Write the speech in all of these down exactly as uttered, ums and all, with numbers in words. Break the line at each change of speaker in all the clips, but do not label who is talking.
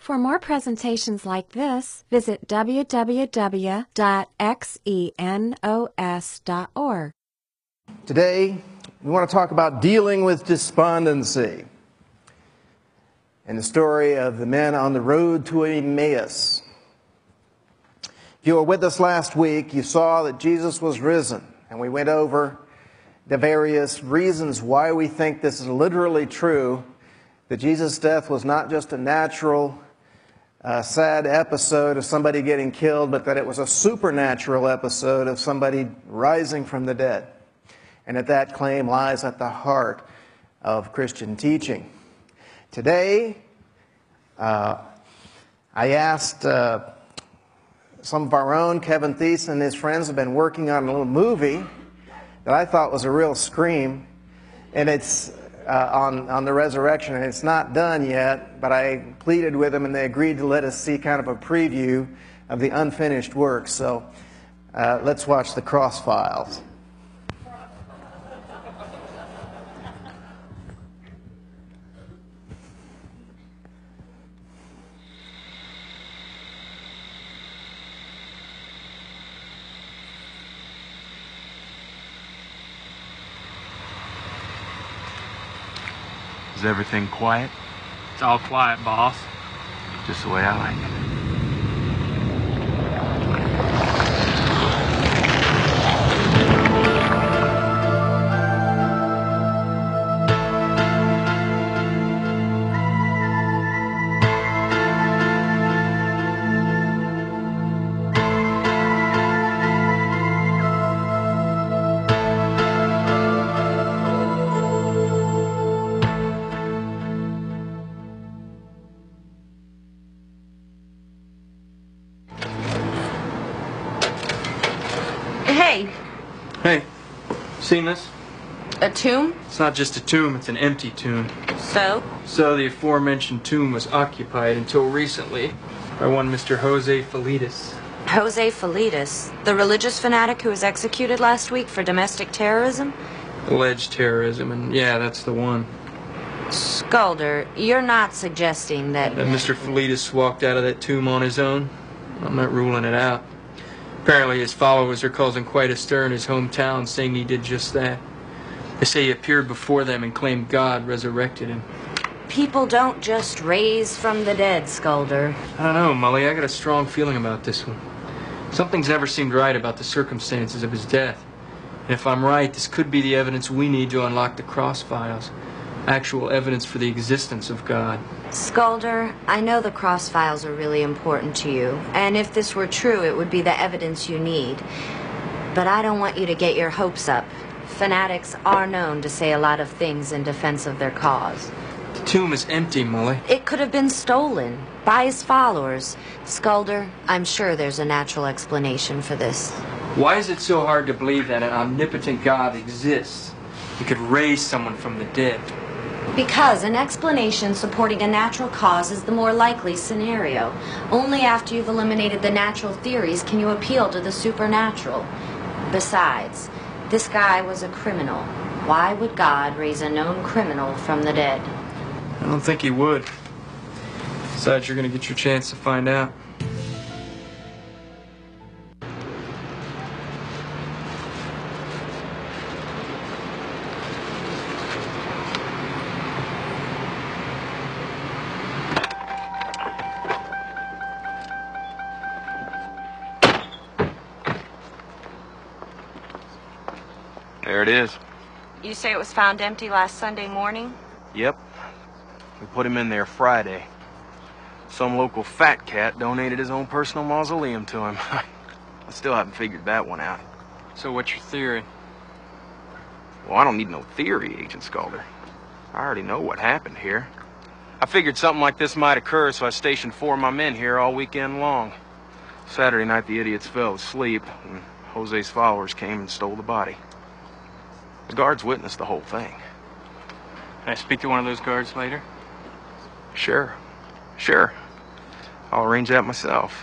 For more presentations like this, visit w w w dot xenos dot org.
Today, we want to talk about dealing with despondency and the story of the men on the road to Emmaus. If you were with us last week, you saw that Jesus was risen, and we went over the various reasons why we think this is literally true, that Jesus' death was not just a natural, uh, sad episode of somebody getting killed, but that it was a supernatural episode of somebody rising from the dead. And that that claim lies at the heart of Christian teaching. Today, uh, I asked uh, some of our own, Kevin Thies and his friends have been working on a little movie that I thought was a real scream, and it's uh, on, on the resurrection, and it's not done yet, but I pleaded with them and they agreed to let us see kind of a preview of the unfinished work. So uh, let's watch The Cross Files.
Is everything quiet?
It's all quiet, boss.
Just the way I like it.
Hey.
Hey, seen this?
A tomb?
It's not just a tomb, it's an empty tomb.
So?
So the aforementioned tomb was occupied until recently by one Mister Jose Felitas.
Jose Felitas, the religious fanatic who was executed last week for domestic terrorism?
Alleged terrorism, and yeah, that's the one.
Skulder, you're not suggesting that...
That Mister Felitas walked out of that tomb on his own? I'm not ruling it out. Apparently his followers are causing quite a stir in his hometown, saying he did just that. They say he appeared before them and claimed God resurrected him.
People don't just raise from the dead, Skulder.
I don't know, Mully. I got a strong feeling about this one. Something's never seemed right about the circumstances of his death. And if I'm right, this could be the evidence we need to unlock the Cross Files. Actual evidence for the existence of God.
Skulder, I know the Cross Files are really important to you, and if this were true, it would be the evidence you need. But I don't want you to get your hopes up. Fanatics are known to say a lot of things in defense of their cause.
The tomb is empty, Mully.
It could have been stolen by his followers. Skulder, I'm sure there's a natural explanation for this.
Why is it so hard to believe that an omnipotent God exists? He could raise someone from the dead.
Because an explanation supporting a natural cause is the more likely scenario. Only after you've eliminated the natural theories can you appeal to the supernatural. Besides, this guy was a criminal. Why would God raise a known criminal from the dead?
I don't think he would. Besides, you're going to get your chance to find out.
There it is.
You say it was found empty last Sunday morning?
Yep. We put him in there Friday. Some local fat cat donated his own personal mausoleum to him. I still haven't figured that one out.
So what's your theory?
Well, I don't need no theory, Agent Skulder. I already know what happened here. I figured something like this might occur, so I stationed four of my men here all weekend long. Saturday night, the idiots fell asleep, and Jose's followers came and stole the body. The guards witnessed the whole thing.
Can I speak to one of those guards later?
Sure. Sure. I'll arrange that myself.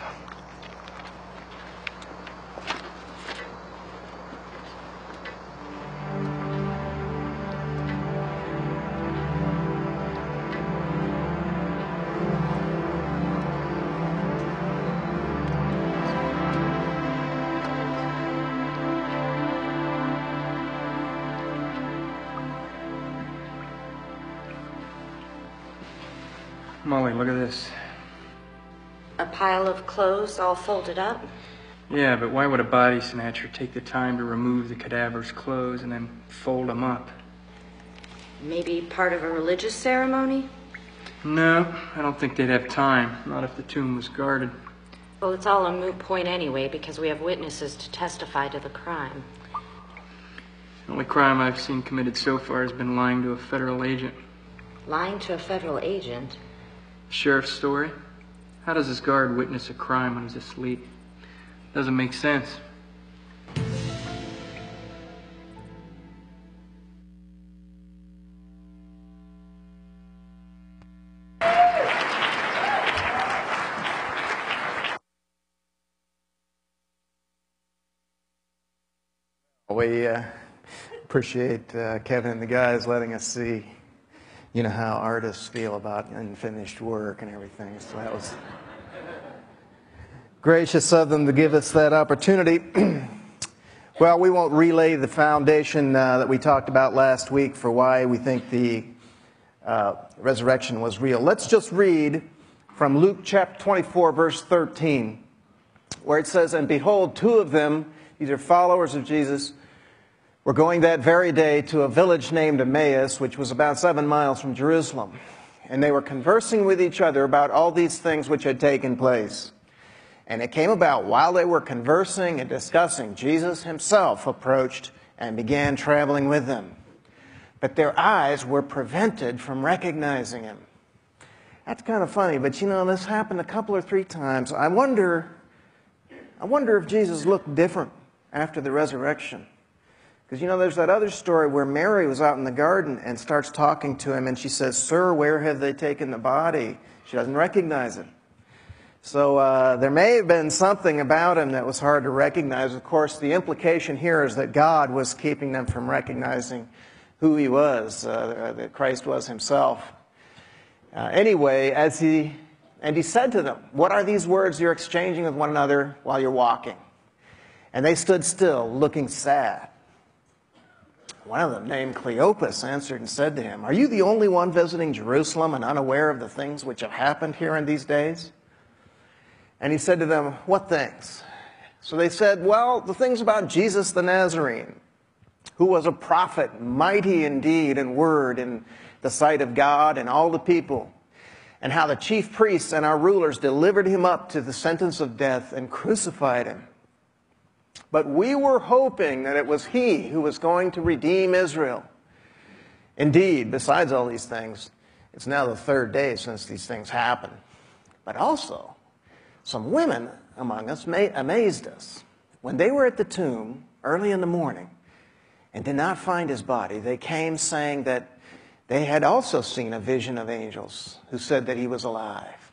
Molly, look at this.
A pile of clothes all folded up?
Yeah, but why would a body snatcher take the time to remove the cadaver's clothes and then fold them up?
Maybe part of a religious ceremony?
No, I don't think they'd have time. Not if the tomb was guarded.
Well, it's all a moot point anyway, because we have witnesses to testify to the crime.
The only crime I've seen committed so far has been lying to a federal agent.
Lying to a federal agent?
Sheriff's story? How does his guard witness a crime when he's asleep? Doesn't make sense.
We uh, appreciate uh, Kevin and the guys letting us see, you know, how artists feel about unfinished work and everything. So that was gracious of them to give us that opportunity. Well, we won't relay the foundation uh, that we talked about last week for why we think the uh, resurrection was real. Let's just read from Luke chapter twenty-four, verse thirteen, where it says, "And behold, two of them," these are followers of Jesus, "were going that very day to a village named Emmaus, which was about seven miles from Jerusalem. And they were conversing with each other about all these things which had taken place. And it came about while they were conversing and discussing, Jesus himself approached and began traveling with them. But their eyes were prevented from recognizing him." That's kind of funny, but you know, this happened a couple or three times. I wonder, I wonder if Jesus looked different after the resurrection. Because, you know, there's that other story where Mary was out in the garden and starts talking to him, and she says, "Sir, where have they taken the body?" She doesn't recognize him. So uh, there may have been something about him that was hard to recognize. Of course, the implication here is that God was keeping them from recognizing who he was, uh, that Christ was himself. Uh, anyway, as he, and he said to them, "What are these words you're exchanging with one another while you're walking?" And they stood still, looking sad. One of them, named Cleopas, answered and said to him, "Are you the only one visiting Jerusalem and unaware of the things which have happened here in these days?" And he said to them, "What things?" So they said, "Well, the things about Jesus the Nazarene, who was a prophet, mighty in deed and word in the sight of God and all the people, and how the chief priests and our rulers delivered him up to the sentence of death and crucified him. But we were hoping that it was he who was going to redeem Israel. Indeed, besides all these things, it's now the third day since these things happened. But also, some women among us amazed us. When they were at the tomb early in the morning and did not find his body, they came saying that they had also seen a vision of angels who said that he was alive."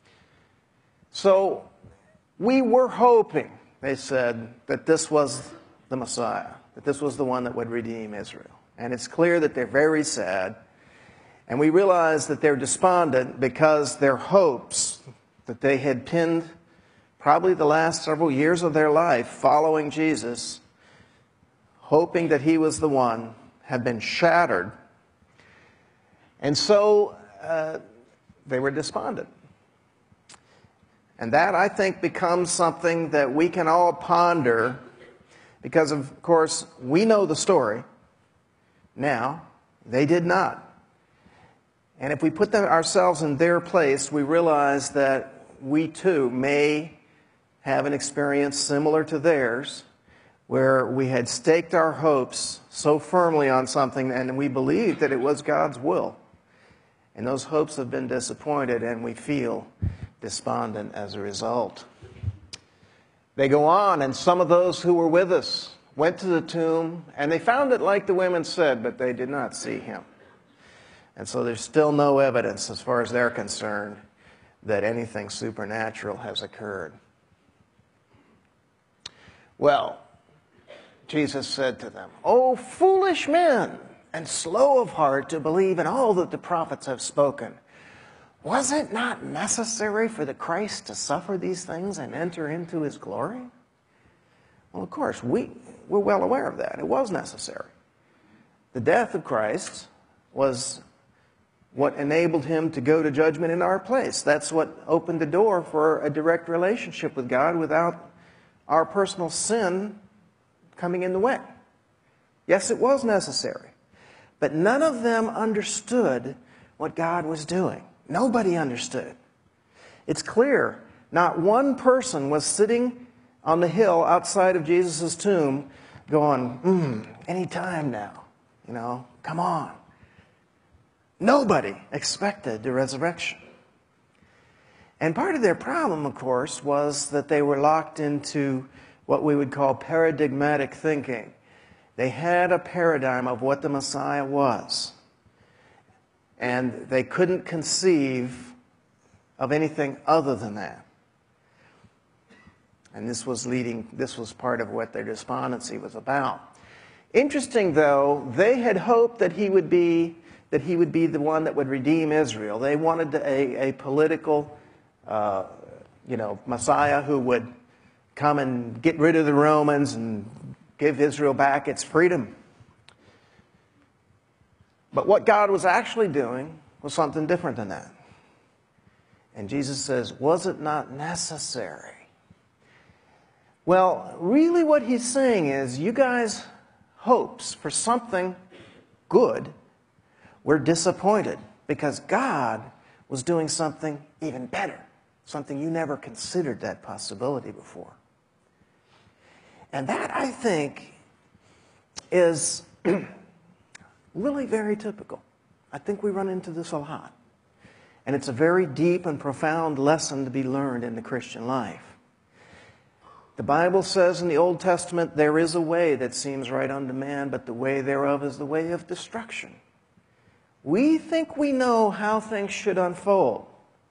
So we were hoping, they said, that this was the Messiah, that this was the one that would redeem Israel. And it's clear that they're very sad. And we realize that they're despondent because their hopes that they had pinned probably the last several years of their life following Jesus, hoping that he was the one, have been shattered. And so uh, they were despondent. And that, I think, becomes something that we can all ponder because, of course, we know the story. Now, they did not. And if we put them, ourselves in their place, we realize that we too may have an experience similar to theirs, where we had staked our hopes so firmly on something and we believed that it was God's will. And those hopes have been disappointed and we feel despondent as a result. They go on, and some of those who were with us went to the tomb, and they found it like the women said, but they did not see him. And so there's still no evidence, as far as they're concerned, that anything supernatural has occurred. Well, Jesus said to them, "O foolish men, and slow of heart to believe in all that the prophets have spoken. Was it not necessary for the Christ to suffer these things and enter into his glory?" Well, of course, we, we're well aware of that. It was necessary. The death of Christ was what enabled him to go to judgment in our place. That's what opened the door for a direct relationship with God without our personal sin coming in the way. Yes, it was necessary. But none of them understood what God was doing. Nobody understood it. It's clear not one person was sitting on the hill outside of Jesus' tomb going, hmm, any time now, you know, come on. Nobody expected the resurrection. And part of their problem, of course, was that they were locked into what we would call paradigmatic thinking. They had a paradigm of what the Messiah was. And they couldn't conceive of anything other than that. And this was leading, this was part of what their despondency was about. Interesting, though, they had hoped that he would be that he would be the one that would redeem Israel. They wanted a, a political, uh, you know, Messiah who would come and get rid of the Romans and give Israel back its freedom. But what God was actually doing was something different than that. And Jesus says, was it not necessary? Well, really what he's saying is, you guys' hopes for something good were disappointed because God was doing something even better, something you never considered that possibility before. And that, I think, is really very typical. I think we run into this a lot. And it's a very deep and profound lesson to be learned in the Christian life. The Bible says in the Old Testament, there is a way that seems right unto man, but the way thereof is the way of destruction. We think we know how things should unfold.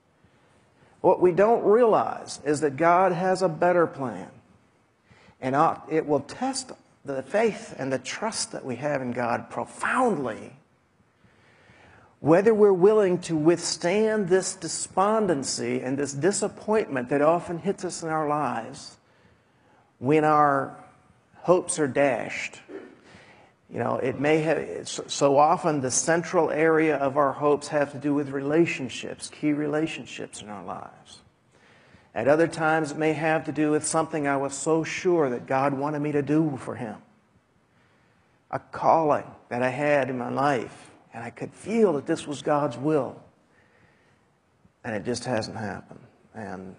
What we don't realize is that God has a better plan. And it will test the faith and the trust that we have in God profoundly, whether we're willing to withstand this despondency and this disappointment that often hits us in our lives when our hopes are dashed. You know, it may have, so often the central area of our hopes have to do with relationships, key relationships in our lives. At other times, it may have to do with something I was so sure that God wanted me to do for Him. A calling that I had in my life, and I could feel that this was God's will. And it just hasn't happened. And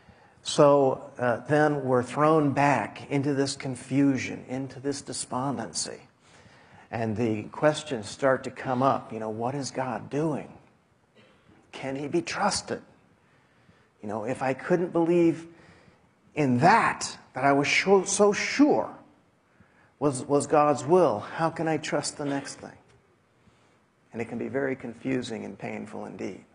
so uh, then we're thrown back into this confusion, into this despondency. And the questions start to come up. You know, what is God doing? Can He be trusted? You know, if I couldn't believe in that, that I was so, so sure was, was God's will, how can I trust the next thing? And it can be very confusing and painful indeed.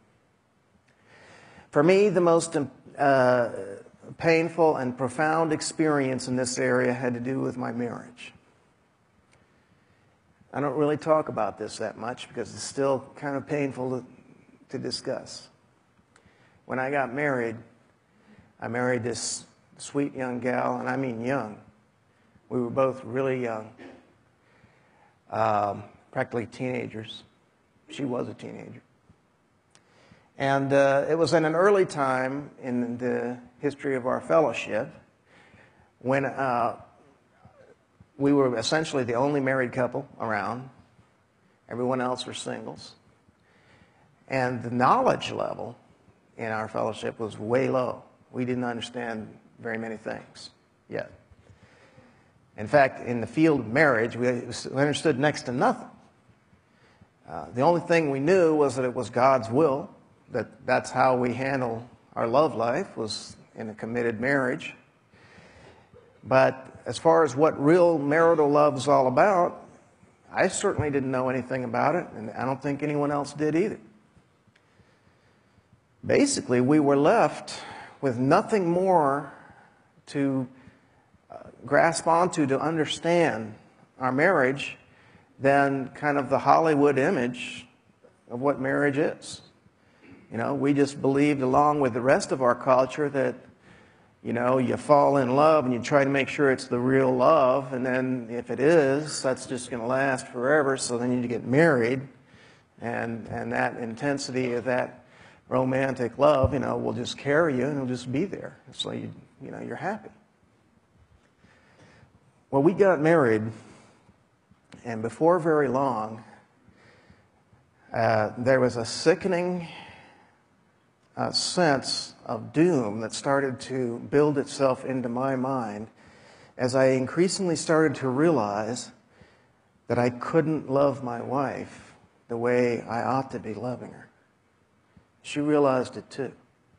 For me, the most uh, painful and profound experience in this area had to do with my marriage. I don't really talk about this that much because it's still kind of painful to, to discuss. When I got married, I married this sweet young gal, and I mean young. We were both really young, um, practically teenagers. She was a teenager. And uh, it was in an early time in the history of our fellowship when uh, we were essentially the only married couple around. Everyone else were singles. And the knowledge level in our fellowship was way low. We didn't understand very many things yet. In fact, in the field of marriage, we understood next to nothing. Uh, the only thing we knew was that it was God's will, that that's how we handle our love life, was in a committed marriage. But as far as what real marital love is all about, I certainly didn't know anything about it, and I don't think anyone else did either. Basically, we were left with nothing more to uh, grasp onto to understand our marriage than kind of the Hollywood image of what marriage is. You know, we just believed, along with the rest of our culture, that, you know, you fall in love and you try to make sure it's the real love, and then if it is, that's just going to last forever, so then you get married. And, and that intensity of that romantic love, you know, will just carry you and it'll just be there. So, you, you know, you're happy. Well, we got married, and before very long, uh, there was a sickening uh, sense of doom that started to build itself into my mind as I increasingly started to realize that I couldn't love my wife the way I ought to be loving her. She realized it too.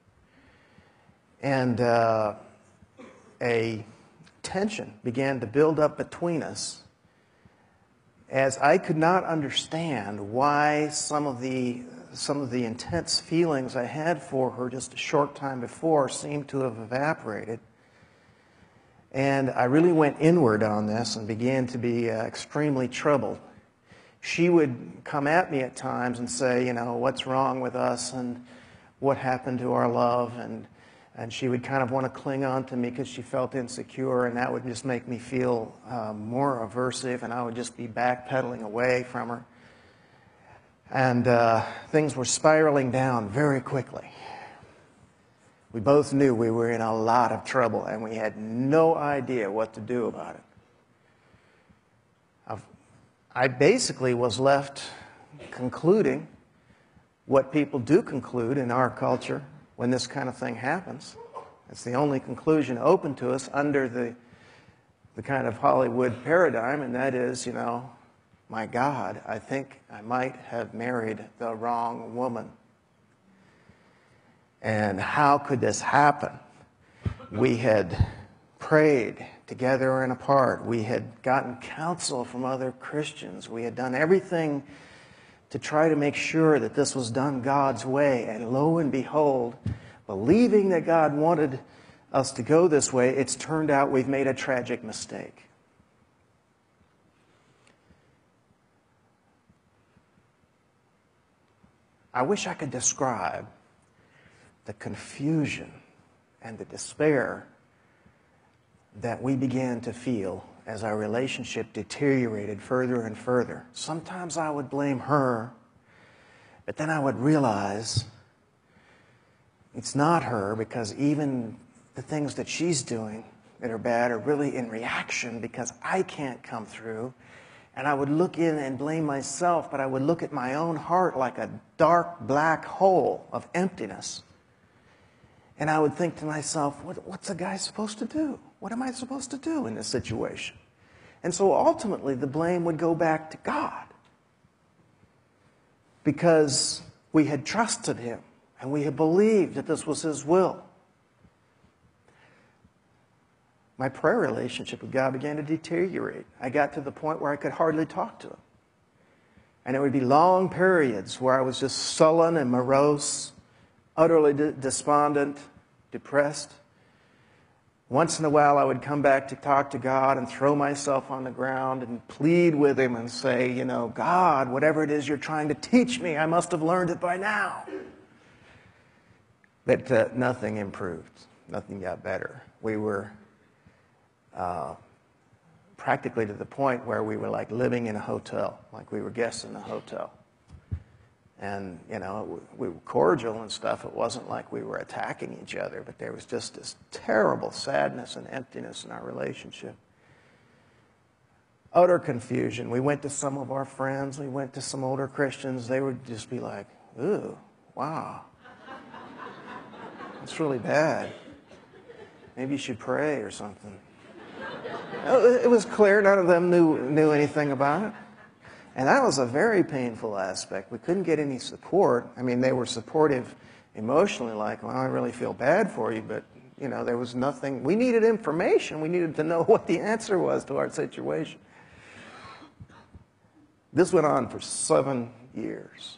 And uh, a tension began to build up between us as I could not understand why some of the some of the intense feelings I had for her just a short time before seemed to have evaporated. And I really went inward on this and began to be uh, extremely troubled. She would come at me at times and say, you know, what's wrong with us and what happened to our love, and and she would kind of want to cling on to me because she felt insecure, and that would just make me feel uh, more aversive, and I would just be backpedaling away from her. And uh, things were spiraling down very quickly. We both knew we were in a lot of trouble, and we had no idea what to do about it. I've, I basically was left concluding what people do conclude in our culture when this kind of thing happens. It's the only conclusion open to us under the, the kind of Hollywood paradigm, and that is, you know, my God, I think I might have married the wrong woman. And how could this happen? We had prayed together and apart. We had gotten counsel from other Christians. We had done everything to try to make sure that this was done God's way. And lo and behold, believing that God wanted us to go this way, it's turned out we've made a tragic mistake. I wish I could describe the confusion and the despair that we began to feel as our relationship deteriorated further and further. Sometimes I would blame her, but then I would realize it's not her, because even the things that she's doing that are bad are really in reaction because I can't come through. And I would look in and blame myself, but I would look at my own heart like a dark black hole of emptiness. And I would think to myself, what, what's a guy supposed to do? What am I supposed to do in this situation? And so ultimately the blame would go back to God, because we had trusted Him and we had believed that this was His will. My prayer relationship with God began to deteriorate. I got to the point where I could hardly talk to Him. And there would be long periods where I was just sullen and morose, utterly de- despondent, depressed. Once in a while I would come back to talk to God and throw myself on the ground and plead with Him and say, you know, God, whatever it is you're trying to teach me, I must have learned it by now. But uh, nothing improved. Nothing got better. We were uh, practically to the point where we were like living in a hotel, like we were guests in a hotel. And, you know, we were cordial and stuff. It wasn't like we were attacking each other, but there was just this terrible sadness and emptiness in our relationship. Utter confusion. We went to some of our friends. We went to some older Christians. They would just be like, ooh, wow. It's really bad. Maybe you should pray or something. It was clear none of them knew, knew anything about it. And that was a very painful aspect. We couldn't get any support. I mean, they were supportive emotionally, like, well, I really feel bad for you, but, you know, there was nothing. We needed information. We needed to know what the answer was to our situation. This went on for seven years.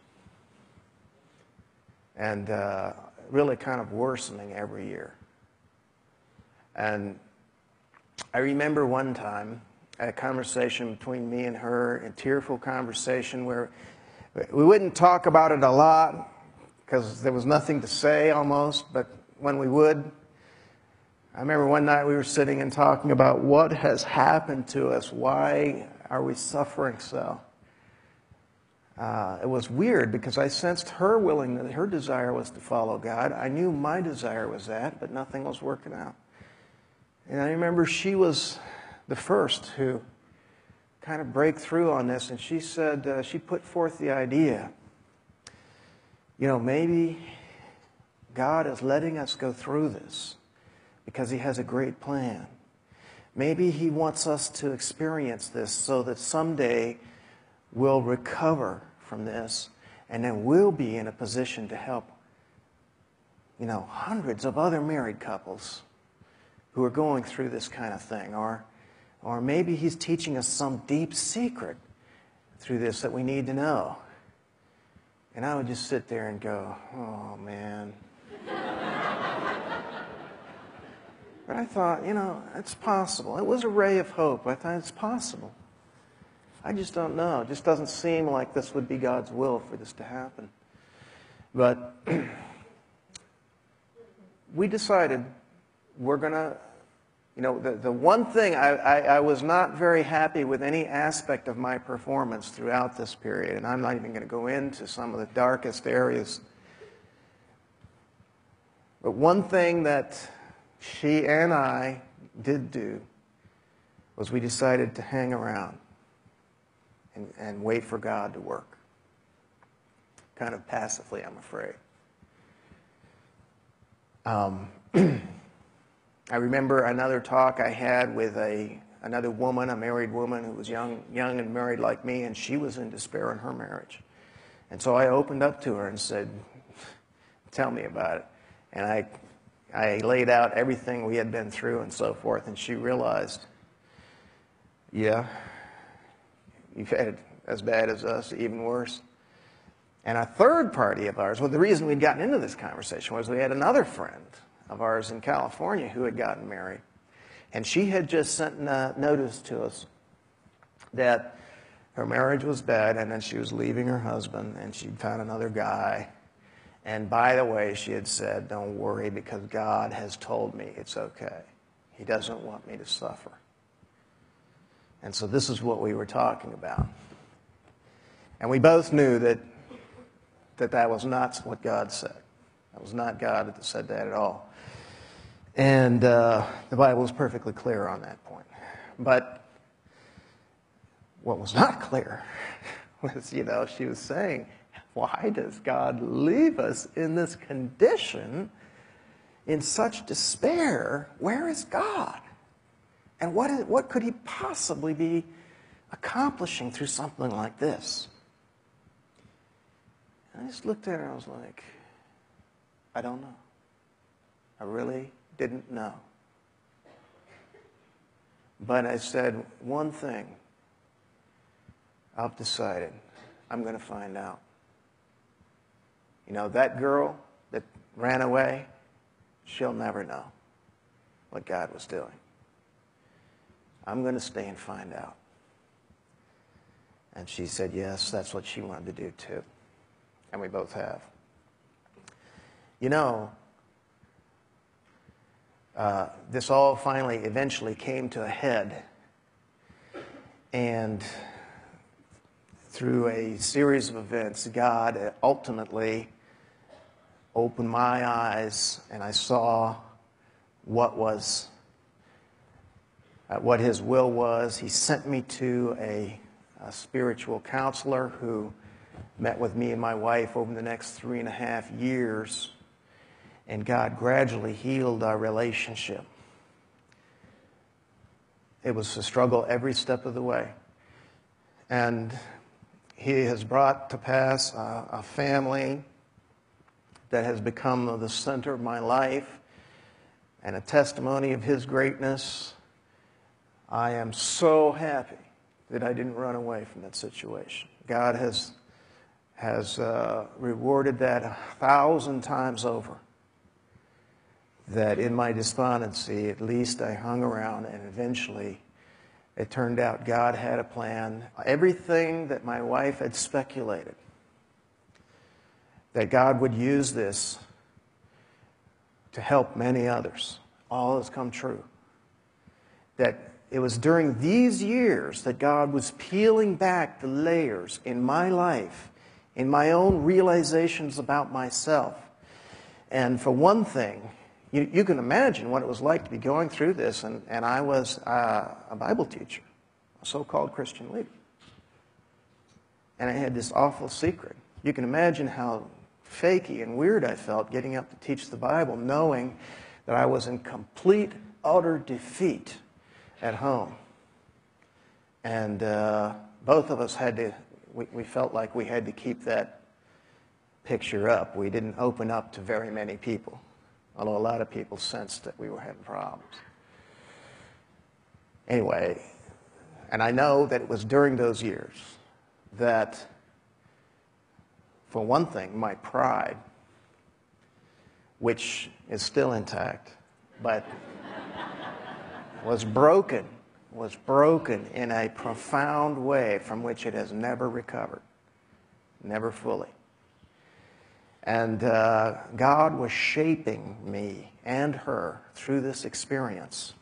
And uh, really kind of worsening every year. And I remember one time, a conversation between me and her, a tearful conversation where we wouldn't talk about it a lot because there was nothing to say almost, but when we would, I remember one night we were sitting and talking about what has happened to us. Why are we suffering so? uh, it was weird because I sensed her willingness, her desire was to follow God. I knew my desire was that, but nothing was working out. And I remember she was the first who kind of break through on this, and she said, uh, she put forth the idea, you know, maybe God is letting us go through this because he has a great plan. Maybe he wants us to experience this so that someday we'll recover from this, and then we'll be in a position to help, you know, hundreds of other married couples who are going through this kind of thing. Or, or maybe he's teaching us some deep secret through this that we need to know. And I would just sit there and go, oh, man. But I thought, you know, it's possible. It was a ray of hope. I thought it's possible. I just don't know. It just doesn't seem like this would be God's will for this to happen. But we decided we're going to, you know, the, the one thing, I, I, I was not very happy with any aspect of my performance throughout this period, and I'm not even going to go into some of the darkest areas. But one thing that she and I did do was we decided to hang around and, and wait for God to work. Kind of passively, I'm afraid. Um, I remember another talk I had with a another woman, a married woman who was young, young and married like me, and she was in despair in her marriage. And so I opened up to her and said, tell me about it. And I, I laid out everything we had been through and so forth, and she realized, yeah, you've had it as bad as us, even worse. And a third party of ours, well, the reason we'd gotten into this conversation was we had another friend of ours in California who had gotten married. And she had just sent a notice to us that her marriage was bad, and then she was leaving her husband, and she'd found another guy. And by the way, she had said, don't worry, because God has told me it's okay. He doesn't want me to suffer. And so this is what we were talking about. And we both knew that that, that was not what God said. That was not God that said that at all. And uh, the Bible is perfectly clear on that point. But what was not clear was, you know, she was saying, why does God leave us in this condition, in such despair? Where is God? And what, is, what could he possibly be accomplishing through something like this? And I just looked at her and I was like, I don't know. I really didn't know. But I said one thing. I've decided. I'm going to find out. You know, that girl that ran away, she'll never know what God was doing. I'm going to stay and find out. And she said, yes, that's what she wanted to do too. And we both have. You know, uh, this all finally, eventually came to a head. And through a series of events, God ultimately opened my eyes, and I saw what was, uh, what his will was. He sent me to a, a spiritual counselor who met with me and my wife over the next three and a half years, and God gradually healed our relationship. It was a struggle every step of the way. And he has brought to pass a, a family that has become the center of my life and a testimony of his greatness. I am so happy that I didn't run away from that situation. God has, has uh, rewarded that a thousand times over. That in my despondency, at least I hung around, and eventually it turned out God had a plan. Everything that my wife had speculated, that God would use this to help many others, all has come true. That it was during these years that God was peeling back the layers in my life, in my own realizations about myself. And for one thing, you, you can imagine what it was like to be going through this, and, and I was uh, a Bible teacher, a so-called Christian leader. And I had this awful secret. You can imagine how fakey and weird I felt getting up to teach the Bible, knowing that I was in complete, utter defeat at home. And uh, both of us had to, we, we felt like we had to keep that picture up. We didn't open up to very many people, although a lot of people sensed that we were having problems. Anyway, and I know that it was during those years that, for one thing, my pride, which is still intact, but was broken, was broken in a profound way from which it has never recovered, never fully. And uh, God was shaping me and her through this experience.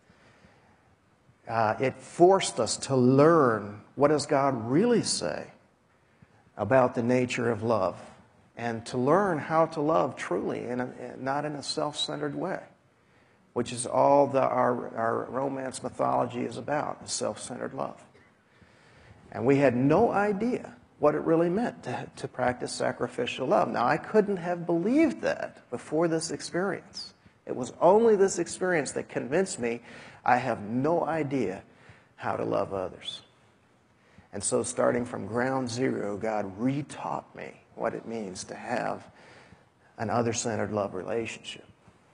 Uh, it forced us to learn, what does God really say about the nature of love, and to learn how to love truly, in a, not in a self-centered way, which is all the, our, our romance mythology is about, is self-centered love. And we had no idea what it really meant to, to practice sacrificial love. Now, I couldn't have believed that before this experience. It was only this experience that convinced me I have no idea how to love others. And so starting from ground zero, God re-taught me what it means to have an other-centered love relationship.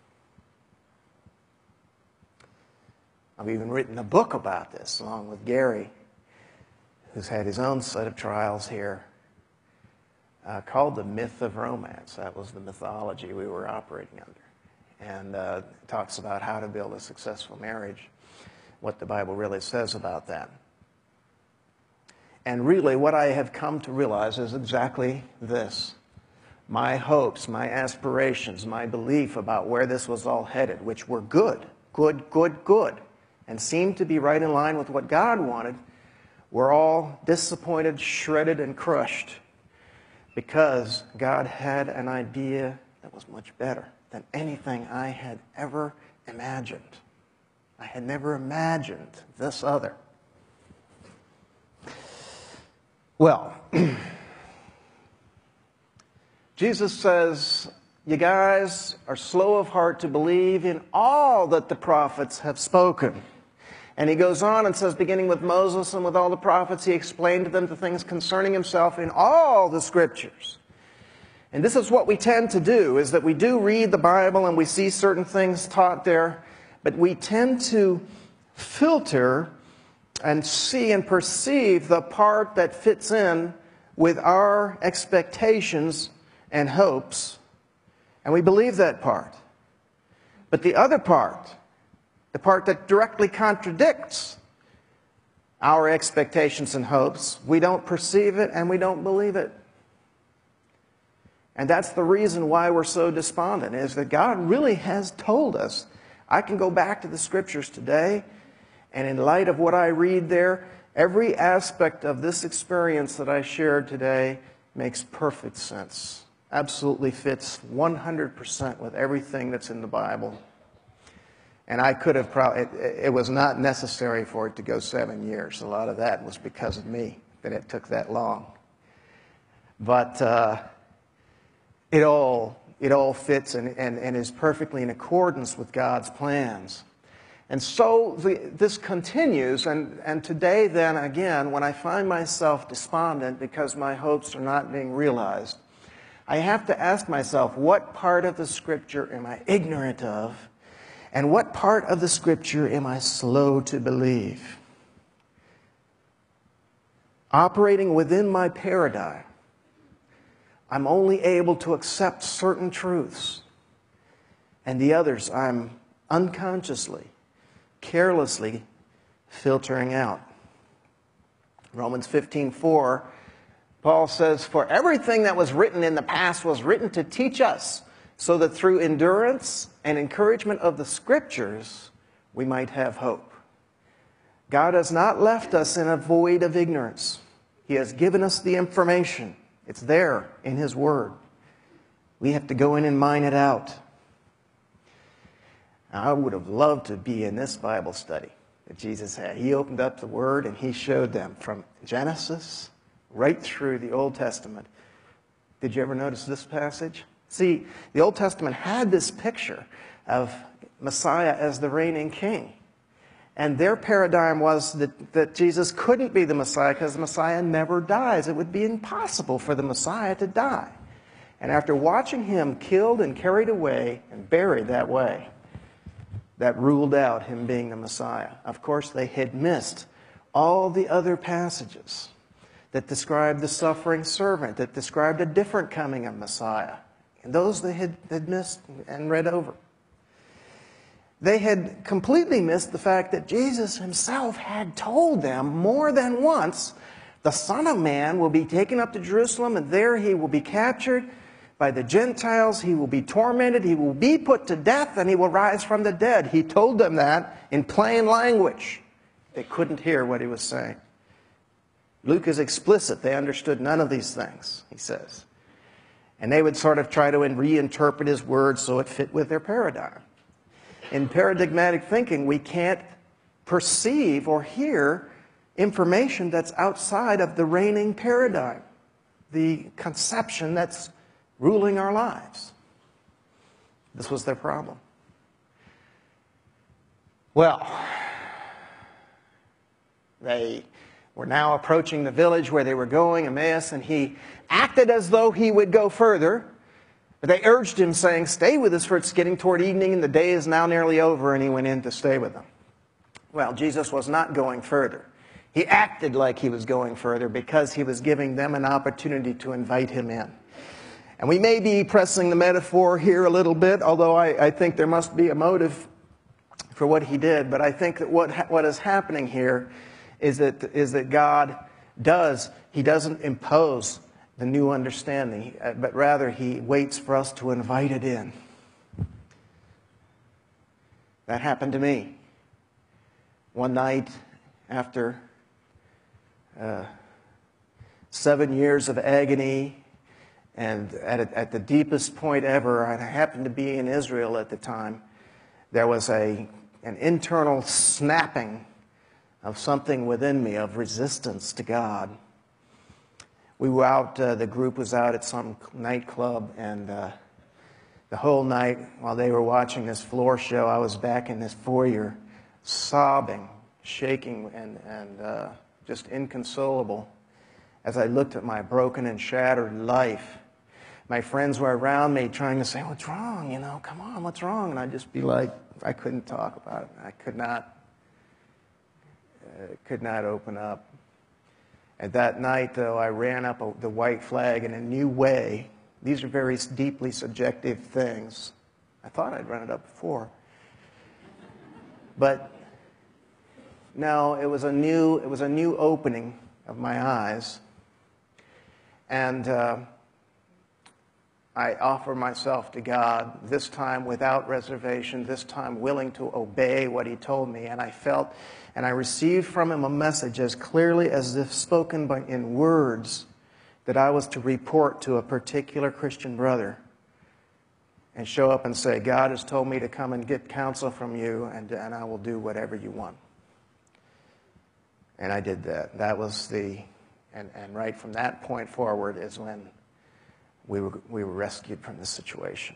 I've even written a book about this, along with Gary, who's had his own set of trials here, uh, called The Myth of Romance. That was the mythology we were operating under. And uh, it talks about how to build a successful marriage, what the Bible really says about that. And really, what I have come to realize is exactly this. My hopes, my aspirations, my belief about where this was all headed, which were good, good, good, good, and seemed to be right in line with what God wanted, were all disappointed, shredded, and crushed because God had an idea that was much better than anything I had ever imagined. I had never imagined this other. Well, Jesus says, you guys are slow of heart to believe in all that the prophets have spoken. And he goes on and says, beginning with Moses and with all the prophets, he explained to them the things concerning himself in all the scriptures. And this is what we tend to do, is that we do read the Bible and we see certain things taught there, but we tend to filter and see and perceive the part that fits in with our expectations and hopes, and we believe that part. But the other part, the part that directly contradicts our expectations and hopes, we don't perceive it and we don't believe it. And that's the reason why we're so despondent, is that God really has told us. I can go back to the scriptures today, and in light of what I read there, every aspect of this experience that I shared today makes perfect sense. Absolutely fits one hundred percent with everything that's in the Bible. And I could have probably, it, it was not necessary for it to go seven years. A lot of that was because of me, that it took that long. But uh, it all it all fits and, and, and is perfectly in accordance with God's plans. And so the, this continues, and, and today then again, when I find myself despondent because my hopes are not being realized, I have to ask myself, what part of the Scripture am I ignorant of? And what part of the Scripture am I slow to believe? Operating within my paradigm, I'm only able to accept certain truths, and the others I'm unconsciously, carelessly filtering out. Romans fifteen four, Paul says, for everything that was written in the past was written to teach us, so that through endurance and encouragement of the Scriptures, we might have hope. God has not left us in a void of ignorance. He has given us the information. It's there in His Word. We have to go in and mine it out. Now, I would have loved to be in this Bible study that Jesus had. He opened up the Word and He showed them from Genesis right through the Old Testament. Did you ever notice this passage? See, the Old Testament had this picture of Messiah as the reigning king. And their paradigm was that, that Jesus couldn't be the Messiah because the Messiah never dies. It would be impossible for the Messiah to die. And after watching Him killed and carried away and buried that way, that ruled out Him being the Messiah. Of course, they had missed all the other passages that described the suffering servant, that described a different coming of Messiah. And those they had, had missed and read over. They had completely missed the fact that Jesus Himself had told them more than once, the Son of Man will be taken up to Jerusalem, and there He will be captured by the Gentiles. He will be tormented. He will be put to death, and He will rise from the dead. He told them that in plain language. They couldn't hear what He was saying. Luke is explicit. They understood none of these things, he says. And they would sort of try to reinterpret His words so it fit with their paradigm. In paradigmatic thinking, we can't perceive or hear information that's outside of the reigning paradigm, the conception that's ruling our lives. This was their problem. Well, they were now approaching the village where they were going, Emmaus, and He acted as though He would go further. But they urged Him, saying, "Stay with us, for it's getting toward evening, and the day is now nearly over." And He went in to stay with them. Well, Jesus was not going further. He acted like He was going further because He was giving them an opportunity to invite Him in. And we may be pressing the metaphor here a little bit, although I, I think there must be a motive for what He did. But I think that what what is happening here is that is that God does, He doesn't impose the new understanding, but rather He waits for us to invite it in. That happened to me. One night after uh, seven years of agony, and at, a, at the deepest point ever, I happened to be in Israel at the time, there was a an internal snapping of something within me, of resistance to God. We were out, uh, the group was out at some nightclub, and uh, the whole night while they were watching this floor show, I was back in this foyer, sobbing, shaking, and, and uh, just inconsolable as I looked at my broken and shattered life. My friends were around me trying to say, "What's wrong? You know, come on, what's wrong?" And I'd just be like, I couldn't talk about it. I could not, uh, could not open up. And that night, though, I ran up a, the white flag in a new way. These are very deeply subjective things. I thought I'd run it up before. But no, it was a new, it was a new opening of my eyes. And uh, I offer myself to God, this time without reservation, this time willing to obey what He told me. And I felt, and I received from Him a message as clearly as if spoken by, in words, that I was to report to a particular Christian brother and show up and say, "God has told me to come and get counsel from you, and, and I will do whatever you want." And I did that. That was the, and, and right from that point forward is when we were, we were rescued from this situation.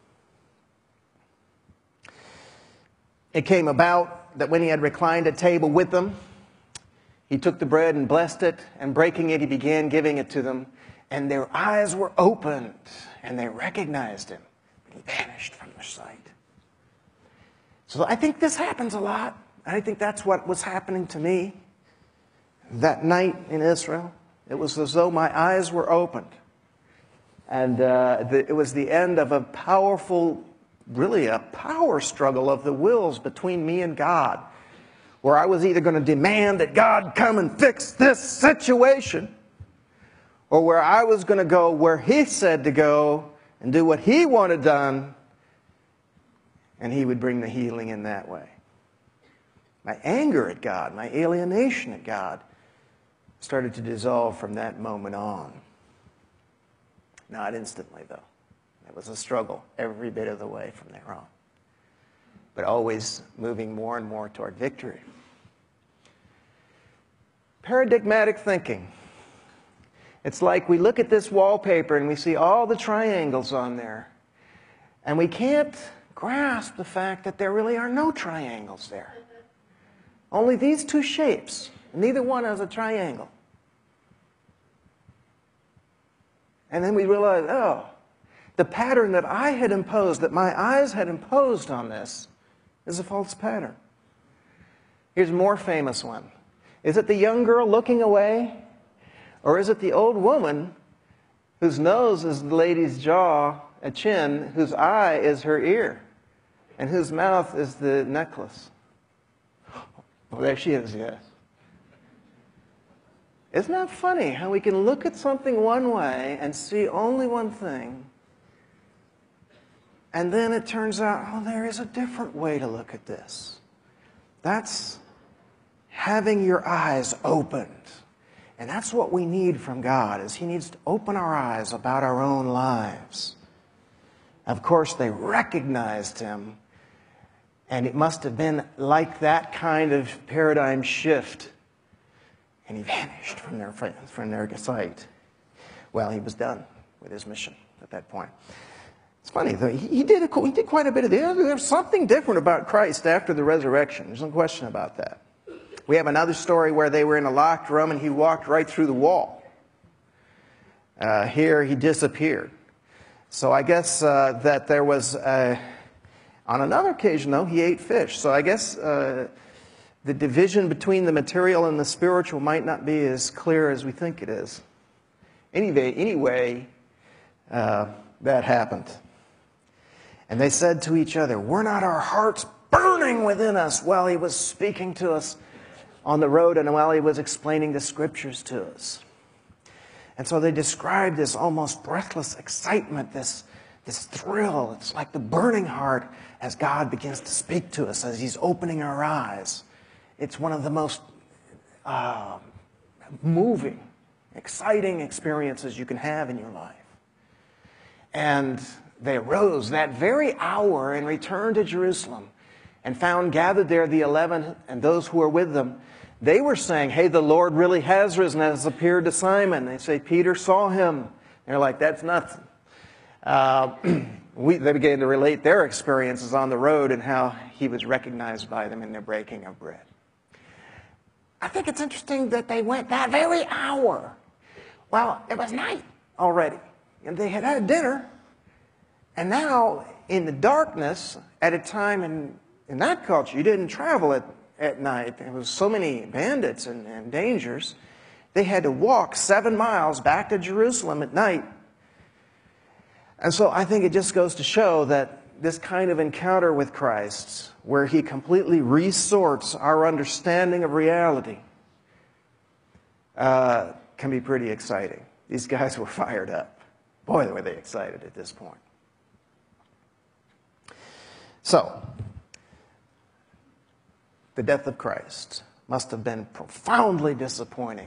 It came about that when He had reclined at table with them, He took the bread and blessed it, and breaking it, He began giving it to them. And their eyes were opened, and they recognized Him. But He vanished from their sight. So I think this happens a lot. I think that's what was happening to me that night in Israel. It was as though my eyes were opened. And uh, the, it was the end of a powerful, really a power struggle of the wills between me and God, where I was either going to demand that God come and fix this situation, or where I was going to go where He said to go and do what He wanted done, and He would bring the healing in that way. My anger at God, my alienation at God started to dissolve from that moment on. Not instantly, though. It was a struggle every bit of the way from there on. But always moving more and more toward victory. Paradigmatic thinking. It's like we look at this wallpaper and we see all the triangles on there. And we can't grasp the fact that there really are no triangles there. Only these two shapes. Neither one has a triangle. And then we realize, oh, the pattern that I had imposed, that my eyes had imposed on this, is a false pattern. Here's a more famous one. Is it the young girl looking away? Or is it the old woman whose nose is the lady's jaw, a chin, whose eye is her ear, and whose mouth is the necklace? Oh, there she is, yes. Isn't that funny how we can look at something one way and see only one thing, and then it turns out, oh, there is a different way to look at this. That's having your eyes opened. And that's what we need from God, is He needs to open our eyes about our own lives. Of course, they recognized Him, and it must have been like that kind of paradigm shift. And He vanished from their, from their sight. Well, He was done with His mission at that point. It's funny, though. He, he, did, a, he did quite a bit of this. There's something different about Christ after the resurrection. There's no question about that. We have another story where they were in a locked room and He walked right through the wall. Uh, here, He disappeared. So I guess uh, that there was, uh, on another occasion, though, He ate fish. So I guess uh, the division between the material and the spiritual might not be as clear as we think it is. Anyway, anyway uh, that happened. And they said to each other, were not our hearts burning within us while He was speaking to us on the road and while He was explaining the Scriptures to us? And so they described this almost breathless excitement, this, this thrill. It's like the burning heart as God begins to speak to us, as He's opening our eyes. It's one of the most uh, moving, exciting experiences you can have in your life. And they arose that very hour and returned to Jerusalem and found gathered there the eleven and those who were with them. They were saying, hey, the Lord really has risen, has appeared to Simon. They say, Peter saw Him. They're like, that's nothing. Uh, we, they began to relate their experiences on the road and how He was recognized by them in their breaking of bread. I think it's interesting that they went that very hour. Well, it was night already, and they had had dinner. And now, in the darkness, at a time in, in that culture, you didn't travel at, at night. There was so many bandits and, and dangers. They had to walk seven miles back to Jerusalem at night. And so I think it just goes to show that this kind of encounter with Christ, where He completely resorts our understanding of reality, uh, can be pretty exciting. These guys were fired up. Boy, were they excited at this point. So, the death of Christ must have been profoundly disappointing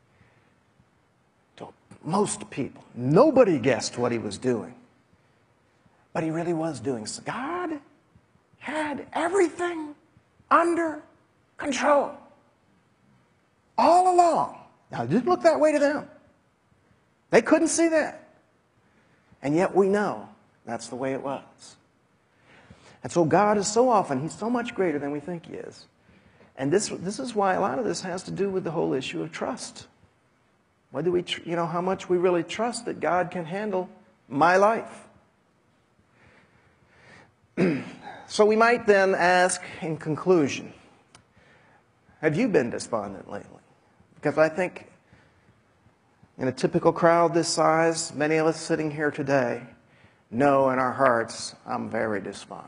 to most people. Nobody guessed what He was doing. But He really was doing so. God had everything under control all along. Now, it didn't look that way to them. They couldn't see that. And yet we know that's the way it was. And so God is so often, He's so much greater than we think He is. And this, this is why a lot of this has to do with the whole issue of trust. Whether we, tr- you know, how much we really trust that God can handle my life. So we might then ask in conclusion, have you been despondent lately? Because I think in a typical crowd this size, many of us sitting here today know in our hearts, I'm very despondent.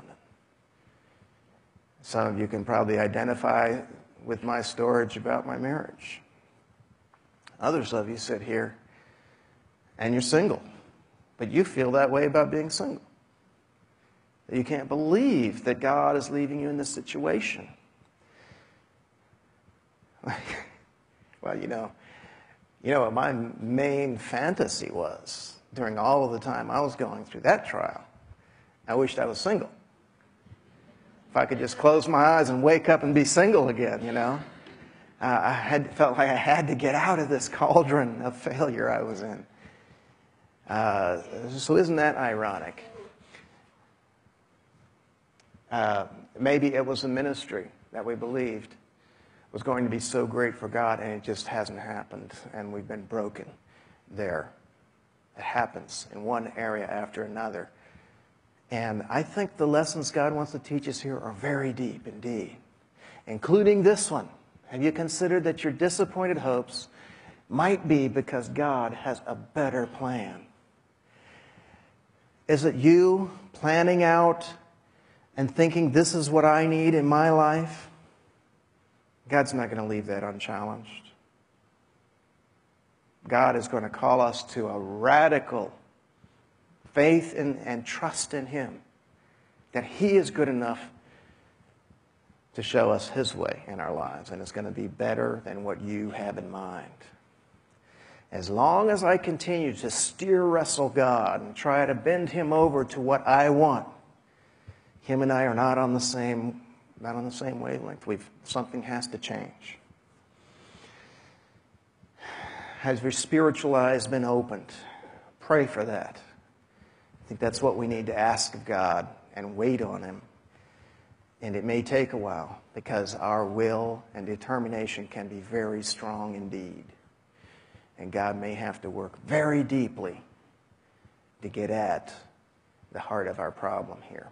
Some of you can probably identify with my storage about my marriage. Others of you sit here and you're single, but you feel that way about being single. You can't believe that God is leaving you in this situation. Well, you know, you know what my main fantasy was during all of the time I was going through that trial? I wished I was single. If I could just close my eyes and wake up and be single again, you know. Uh, I had felt like I had to get out of this cauldron of failure I was in. Uh, so isn't that ironic? Uh, maybe it was a ministry that we believed was going to be so great for God, and it just hasn't happened, and we've been broken there. It happens in one area after another. And I think the lessons God wants to teach us here are very deep indeed, including this one. Have you considered that your disappointed hopes might be because God has a better plan? Is it you planning out and thinking, this is what I need in my life? God's not going to leave that unchallenged. God is going to call us to a radical faith in, and trust in Him, that He is good enough to show us His way in our lives, and it's going to be better than what you have in mind. As long as I continue to steer wrestle God and try to bend Him over to what I want, Him and I are not on the same, not on the same wavelength. We've, something has to change. Has your spiritual eyes been opened? Pray for that. I think that's what we need to ask of God and wait on Him. And it may take a while because our will and determination can be very strong indeed. And God may have to work very deeply to get at the heart of our problem here.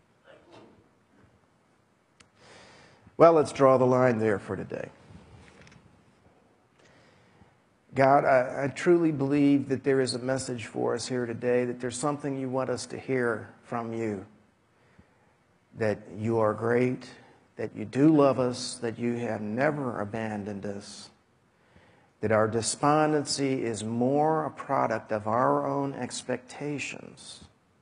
Well, let's draw the line there for today. God, I, I truly believe that there is a message for us here today, that there's something you want us to hear from you. That you are great, that you do love us, that you have never abandoned us, that our despondency is more a product of our own expectations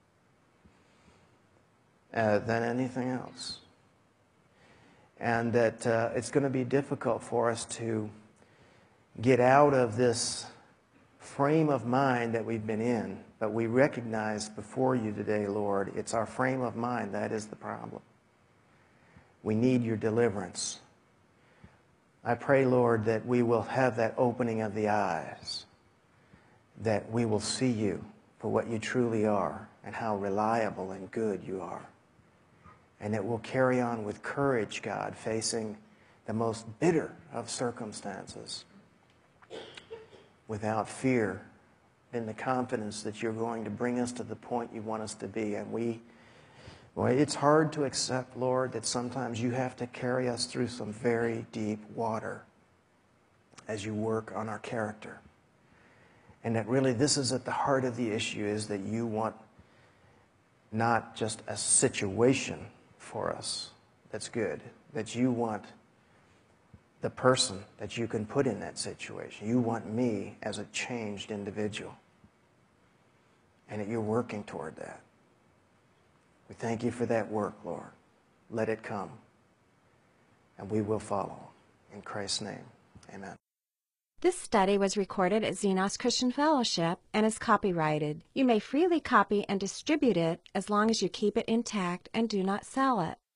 uh, than anything else. And that uh, it's going to be difficult for us to get out of this frame of mind that we've been in. But we recognize before you today, Lord, it's our frame of mind that is the problem. We need your deliverance. I pray, Lord, that we will have that opening of the eyes, that we will see you for what you truly are and how reliable and good you are. And that we'll carry on with courage, God, facing the most bitter of circumstances without fear, in the confidence that you're going to bring us to the point you want us to be. And we, boy, it's hard to accept, Lord, that sometimes you have to carry us through some very deep water as you work on our character. And that really this is at the heart of the issue, is that you want not just a situation for us that's good, that you want the person that you can put in that situation. You want me as a changed individual. And that you're working toward that. We thank you for that work, Lord. Let it come. And we will follow. In Christ's name, amen.
This study was recorded at Xenos Christian Fellowship and is copyrighted. You may freely copy and distribute it as long as you keep it intact and do not sell it.